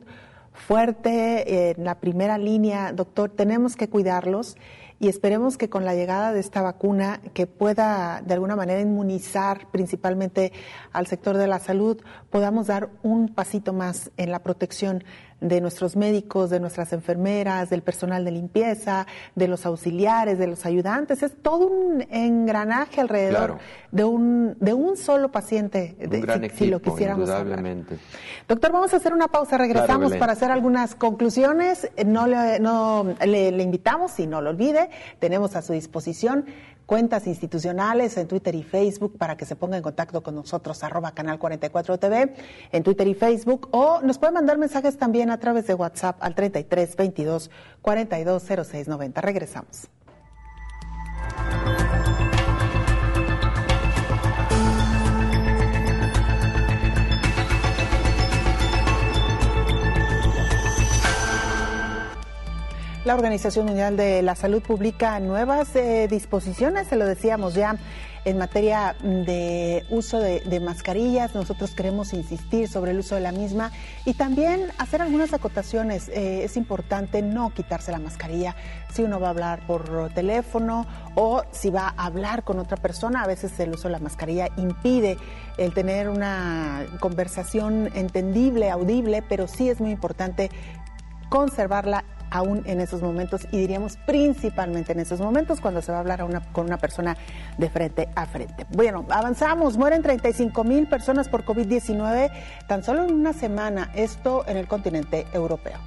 fuerte en la primera línea, doctor, tenemos que cuidarlos y esperemos que con la llegada de esta vacuna que pueda de alguna manera inmunizar principalmente al sector de la salud, podamos dar un pasito más en la protección de nuestros médicos, de nuestras enfermeras, del personal de limpieza, de los auxiliares, de los ayudantes. Es todo un engranaje alrededor claro. de un de un solo paciente, un de, gran si, equipo, si lo quisiéramos indudablemente. Hablar. Doctor, vamos a hacer una pausa, regresamos claro, para hacer algunas conclusiones. No le, no, le, le invitamos, y no lo olvide, tenemos a su disposición cuentas institucionales en Twitter y Facebook para que se ponga en contacto con nosotros, arroba Canal cuarenta y cuatro T V en Twitter y Facebook, o nos puede mandar mensajes también a través de WhatsApp al treinta y tres, veintidós, cuarenta y dos, cero seis, noventa. Regresamos. La Organización Mundial de la Salud publica nuevas eh, disposiciones, se lo decíamos ya En materia de uso de, de mascarillas, nosotros queremos insistir sobre el uso de la misma y también hacer algunas acotaciones. Eh, es importante no quitarse la mascarilla si uno va a hablar por teléfono o si va a hablar con otra persona. A veces el uso de la mascarilla impide el tener una conversación entendible, audible, pero sí es muy importante conservarla aún en esos momentos, y diríamos principalmente en esos momentos cuando se va a hablar a una, con una persona de frente a frente. Bueno, avanzamos. Mueren treinta y cinco mil personas por COVID diecinueve tan solo en una semana, esto en el continente europeo.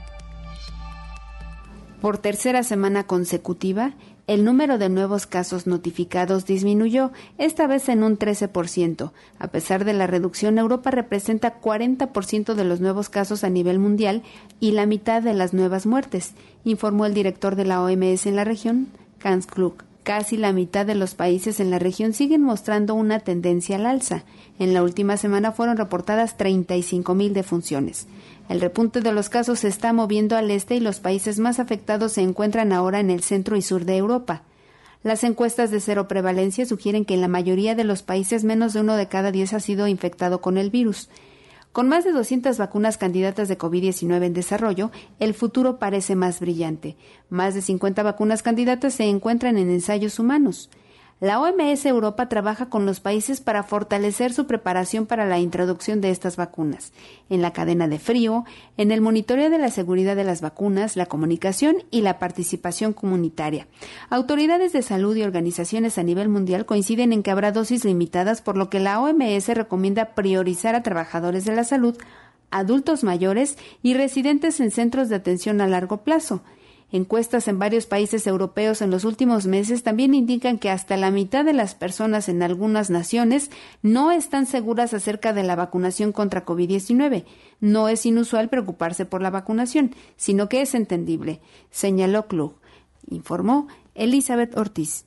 Por tercera semana consecutiva, el número de nuevos casos notificados disminuyó, esta vez en un trece por ciento. A pesar de la reducción, Europa representa cuarenta por ciento de los nuevos casos a nivel mundial y la mitad de las nuevas muertes, informó el director de la O M S en la región, Hans Klug. Casi la mitad de los países en la región siguen mostrando una tendencia al alza. En la última semana fueron reportadas treinta y cinco mil defunciones. El repunte de los casos se está moviendo al este y los países más afectados se encuentran ahora en el centro y sur de Europa. Las encuestas de cero prevalencia sugieren que en la mayoría de los países menos de uno de cada diez ha sido infectado con el virus. Con más de doscientas vacunas candidatas de COVID diecinueve en desarrollo, el futuro parece más brillante. Más de cincuenta vacunas candidatas se encuentran en ensayos humanos. La O M S Europa trabaja con los países para fortalecer su preparación para la introducción de estas vacunas, en la cadena de frío, en el monitoreo de la seguridad de las vacunas, la comunicación y la participación comunitaria. Autoridades de salud y organizaciones a nivel mundial coinciden en que habrá dosis limitadas, por lo que la O M S recomienda priorizar a trabajadores de la salud, adultos mayores y residentes en centros de atención a largo plazo. Encuestas en varios países europeos en los últimos meses también indican que hasta la mitad de las personas en algunas naciones no están seguras acerca de la vacunación contra COVID diecinueve. No es inusual preocuparse por la vacunación, sino que es entendible, señaló Klug, informó Elizabeth Ortiz.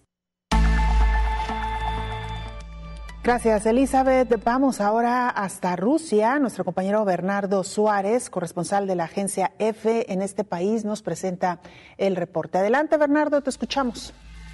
Gracias, Elizabeth. Vamos ahora hasta Rusia. Nuestro compañero Bernardo Suárez, corresponsal de la agencia EFE en este país, nos presenta el reporte. Adelante, Bernardo, te escuchamos.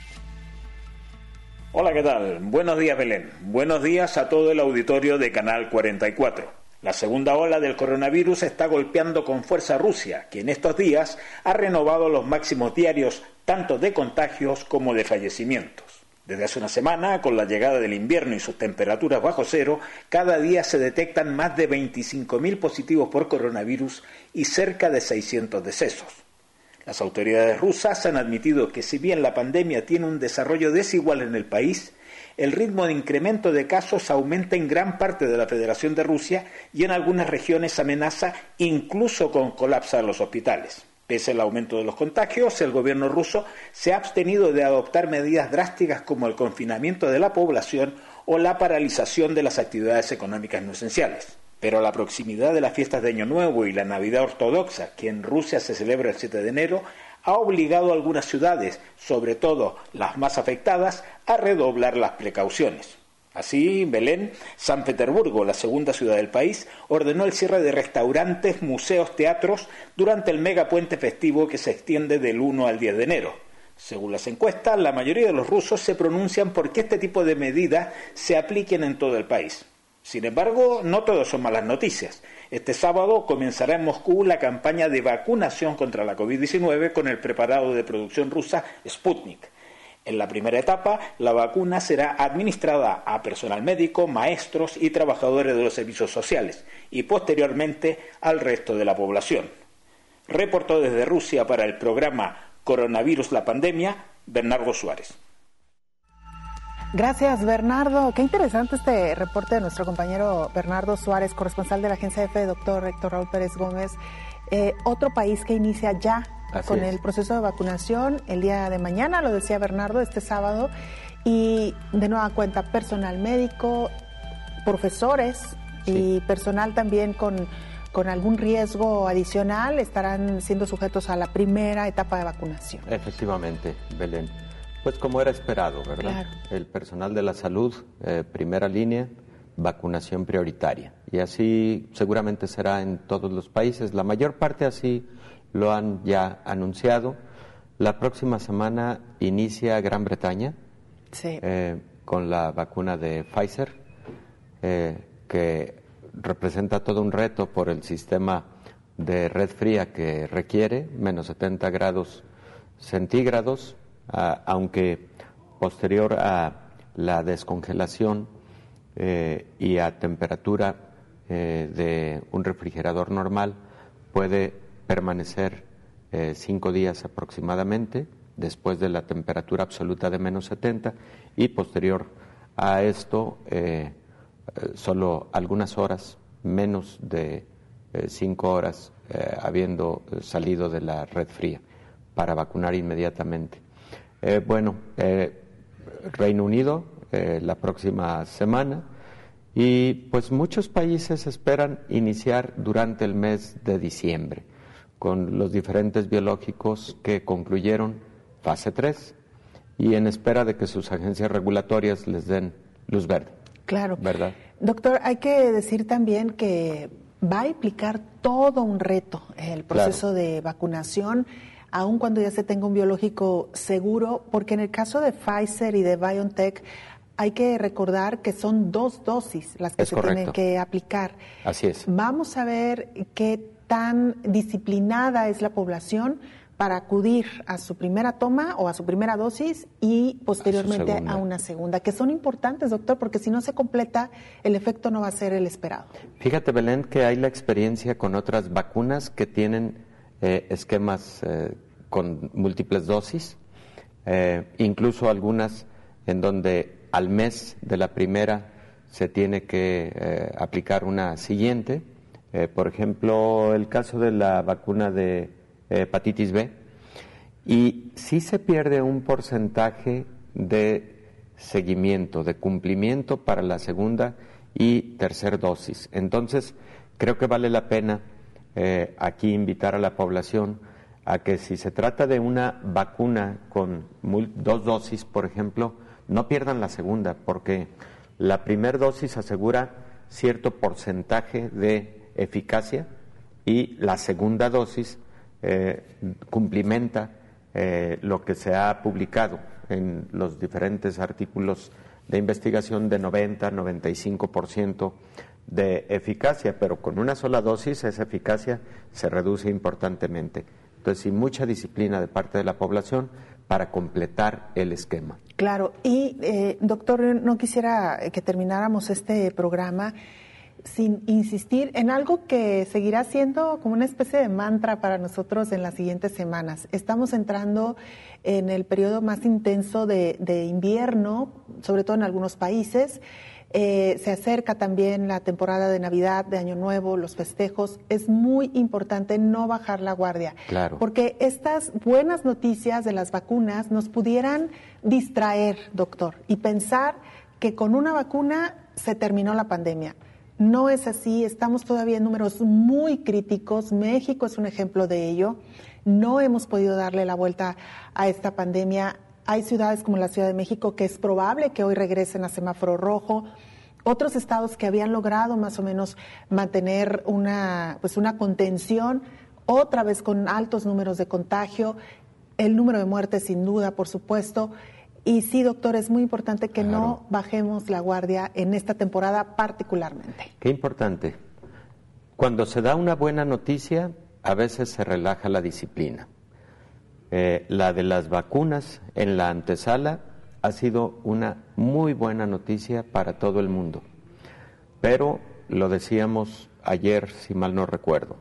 Hola, ¿qué tal? Buenos días, Belén. Buenos días a todo el auditorio de Canal cuarenta y cuatro. La segunda ola del coronavirus está golpeando con fuerza a Rusia, que en estos días ha renovado los máximos diarios tanto de contagios como de fallecimientos. Desde hace una semana, con la llegada del invierno y sus temperaturas bajo cero, cada día se detectan más de veinticinco mil positivos por coronavirus y cerca de seiscientos decesos. Las autoridades rusas han admitido que si bien la pandemia tiene un desarrollo desigual en el país, el ritmo de incremento de casos aumenta en gran parte de la Federación de Rusia y en algunas regiones amenaza incluso con colapsar los hospitales. Pese al aumento de los contagios, el gobierno ruso se ha abstenido de adoptar medidas drásticas como el confinamiento de la población o la paralización de las actividades económicas no esenciales. Pero la proximidad de las fiestas de Año Nuevo y la Navidad ortodoxa, que en Rusia se celebra el siete de enero, ha obligado a algunas ciudades, sobre todo las más afectadas, a redoblar las precauciones. Así, Belén, San Petersburgo, la segunda ciudad del país, ordenó el cierre de restaurantes, museos, teatros durante el megapuente festivo que se extiende del uno al diez de enero. Según las encuestas, la mayoría de los rusos se pronuncian por que este tipo de medidas se apliquen en todo el país. Sin embargo, no todo son malas noticias. Este sábado comenzará en Moscú la campaña de vacunación contra la COVID diecinueve con el preparado de producción rusa Sputnik. En la primera etapa, la vacuna será administrada a personal médico, maestros y trabajadores de los servicios sociales y posteriormente al resto de la población. Reportó desde Rusia para el programa Coronavirus la Pandemia, Bernardo Suárez. Gracias, Bernardo. Qué interesante este reporte de nuestro compañero Bernardo Suárez, corresponsal de la agencia EFE, doctor Héctor Raúl Pérez Gómez. Eh, otro país que inicia ya Así con es. el proceso de vacunación el día de mañana, lo decía Bernardo, este sábado, y de nueva cuenta personal médico, profesores sí. y personal también con, con algún riesgo adicional estarán siendo sujetos a la primera etapa de vacunación. Efectivamente, Belén. Pues como era esperado, ¿verdad? Claro. El personal de la salud, eh, primera línea, vacunación prioritaria. Y así seguramente será en todos los países. La mayor parte así lo han ya anunciado. La próxima semana inicia Gran Bretaña. Sí. Eh, con la vacuna de Pfizer, eh, que representa todo un reto por el sistema de red fría que requiere, menos setenta grados centígrados, a, aunque posterior a la descongelación eh, y a temperatura eh, de un refrigerador normal, puede permanecer eh, cinco días aproximadamente, después de la temperatura absoluta de menos setenta, y posterior a esto, eh, solo algunas horas, menos de eh, cinco horas, eh, habiendo salido de la red fría, para vacunar inmediatamente. Eh, bueno, eh, Reino Unido eh, la próxima semana, y pues muchos países esperan iniciar durante el mes de diciembre, con los diferentes biológicos que concluyeron fase tres, y en espera de que sus agencias regulatorias les den luz verde. Claro. ¿Verdad? Doctor, hay que decir también que va a implicar todo un reto el proceso claro. de vacunación, aun cuando ya se tenga un biológico seguro, porque en el caso de Pfizer y de BioNTech hay que recordar que son dos dosis las que es se correcto. tienen que aplicar. Así es. Vamos a ver qué tan disciplinada es la población para acudir a su primera toma o a su primera dosis y posteriormente a, a una segunda, que son importantes, doctor, porque si no se completa, el efecto no va a ser el esperado. Fíjate, Belén, que hay la experiencia con otras vacunas que tienen eh, esquemas eh, con múltiples dosis, eh, incluso algunas en donde al mes de la primera se tiene que eh, aplicar una siguiente. Eh, por ejemplo, el caso de la vacuna de hepatitis B, y sí se pierde un porcentaje de seguimiento, de cumplimiento para la segunda y tercera dosis. Entonces, creo que vale la pena eh, aquí invitar a la población a que si se trata de una vacuna con dos dosis, por ejemplo, no pierdan la segunda, porque la primera dosis asegura cierto porcentaje de eficacia y la segunda dosis Eh, cumplimenta eh, lo que se ha publicado en los diferentes artículos de investigación de noventa, noventa y cinco por ciento de eficacia, pero con una sola dosis esa eficacia se reduce importantemente. Entonces, sin mucha disciplina de parte de la población para completar el esquema. Claro, y eh, doctor, no quisiera que termináramos este programa sin insistir en algo que seguirá siendo como una especie de mantra para nosotros en las siguientes semanas. Estamos entrando en el periodo más intenso de, de invierno, sobre todo en algunos países. Eh, se acerca también la temporada de Navidad, de Año Nuevo, los festejos. Es muy importante no bajar la guardia. Claro. Porque estas buenas noticias de las vacunas nos pudieran distraer, doctor, y pensar que con una vacuna se terminó la pandemia. No es así, estamos todavía en números muy críticos. México es un ejemplo de ello. No hemos podido darle la vuelta a esta pandemia. Hay ciudades como la Ciudad de México que es probable que hoy regresen a semáforo rojo. Otros estados que habían logrado más o menos mantener una, pues una contención, otra vez con altos números de contagio. El número de muertes, sin duda, por supuesto. Y sí, doctor, es muy importante que claro. no bajemos la guardia en esta temporada particularmente. Qué importante. Cuando se da una buena noticia, a veces se relaja la disciplina. Eh, la de las vacunas en la antesala ha sido una muy buena noticia para todo el mundo. Pero, lo decíamos ayer, si mal no recuerdo,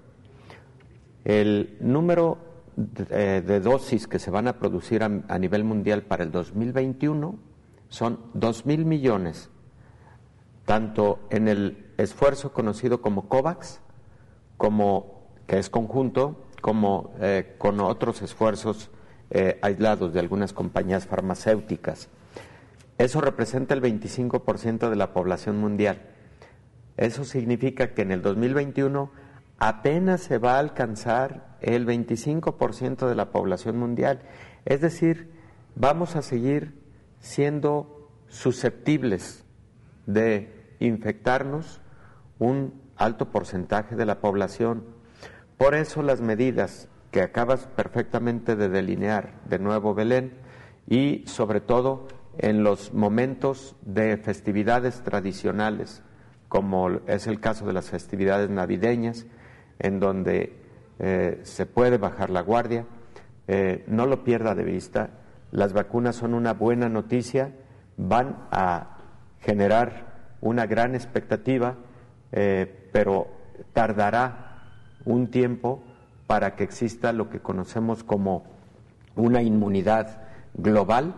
el número De, de dosis que se van a producir a, a nivel mundial para el dos mil veintiuno son dos mil millones, tanto en el esfuerzo conocido como COVAX, como que es conjunto, como eh, con otros esfuerzos eh, aislados de algunas compañías farmacéuticas. Eso representa el veinticinco por ciento de la población mundial. Eso significa que en el dos mil veintiuno apenas se va a alcanzar el veinticinco por ciento de la población mundial. Es decir, vamos a seguir siendo susceptibles de infectarnos un alto porcentaje de la población. Por eso las medidas que acabas perfectamente de delinear, de nuevo, Belén, y sobre todo en los momentos de festividades tradicionales, como es el caso de las festividades navideñas, en donde eh, se puede bajar la guardia. Eh, no lo pierda de vista, las vacunas son una buena noticia, van a generar una gran expectativa, eh, pero tardará un tiempo para que exista lo que conocemos como una inmunidad global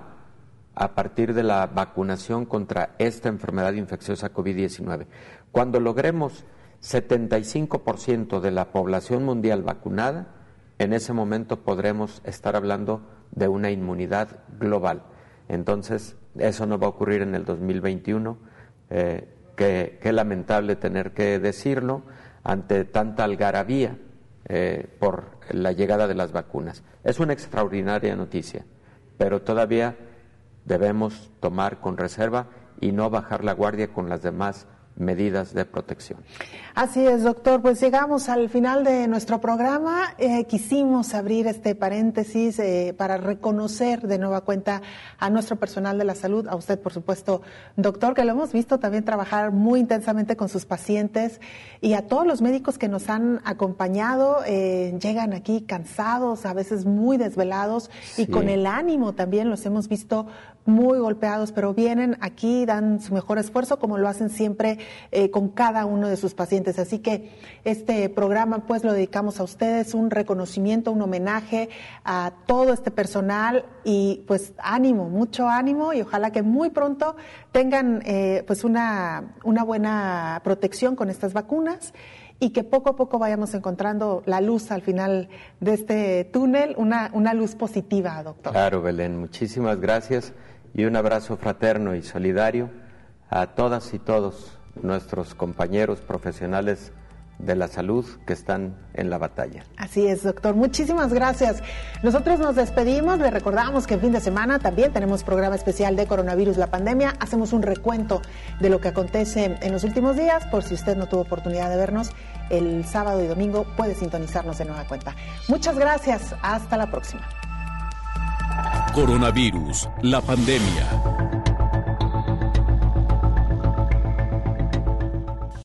a partir de la vacunación contra esta enfermedad infecciosa COVID diecinueve. Cuando logremos setenta y cinco por ciento de la población mundial vacunada, en ese momento podremos estar hablando de una inmunidad global. Entonces, eso no va a ocurrir en el dos mil veintiuno, eh, que, que lamentable tener que decirlo ante tanta algarabía eh, por la llegada de las vacunas. Es una extraordinaria noticia, pero todavía debemos tomar con reserva y no bajar la guardia con las demás medidas de protección. Así es, doctor. Pues llegamos al final de nuestro programa. Eh, quisimos abrir este paréntesis eh, para reconocer de nueva cuenta a nuestro personal de la salud, a usted, por supuesto, doctor, que lo hemos visto también trabajar muy intensamente con sus pacientes, y a todos los médicos que nos han acompañado. Eh, llegan aquí cansados, a veces muy desvelados, sí, y con el ánimo también los hemos visto muy golpeados, pero vienen aquí, dan su mejor esfuerzo, como lo hacen siempre eh, con cada uno de sus pacientes. Así que este programa pues lo dedicamos a ustedes, un reconocimiento, un homenaje a todo este personal, y pues ánimo, mucho ánimo, y ojalá que muy pronto tengan eh, pues una, una buena protección con estas vacunas, y que poco a poco vayamos encontrando la luz al final de este túnel, una, una luz positiva, doctor. Claro, Belén, muchísimas gracias, y un abrazo fraterno y solidario a todas y todos nuestros compañeros profesionales de la salud que están en la batalla. Así es, doctor. Muchísimas gracias. Nosotros nos despedimos. Le recordamos que el fin de semana también tenemos programa especial de coronavirus, la pandemia. Hacemos un recuento de lo que acontece en los últimos días. Por si usted no tuvo oportunidad de vernos, el sábado y domingo puede sintonizarnos de nueva cuenta. Muchas gracias. Hasta la próxima. Coronavirus, la pandemia.